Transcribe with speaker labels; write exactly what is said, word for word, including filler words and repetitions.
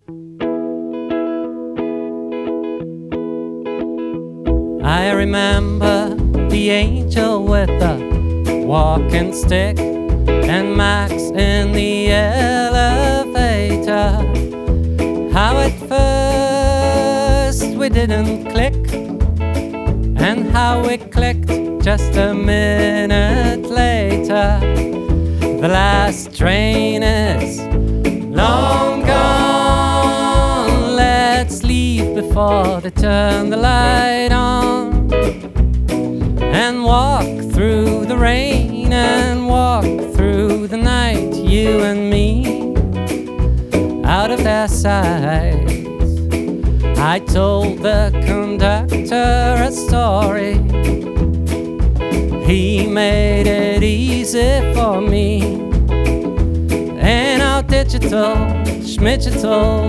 Speaker 1: I remember the angel with the walking stick and Max in the elevator. How at first we didn't click, and how we clicked just a minute later. The last train is long gone. Let's leave before they turn the light on, and walk through the rain and walk through the night, you and me, out of their sight. I told the conductor a story. He made it easy for me. And our digital schmidgital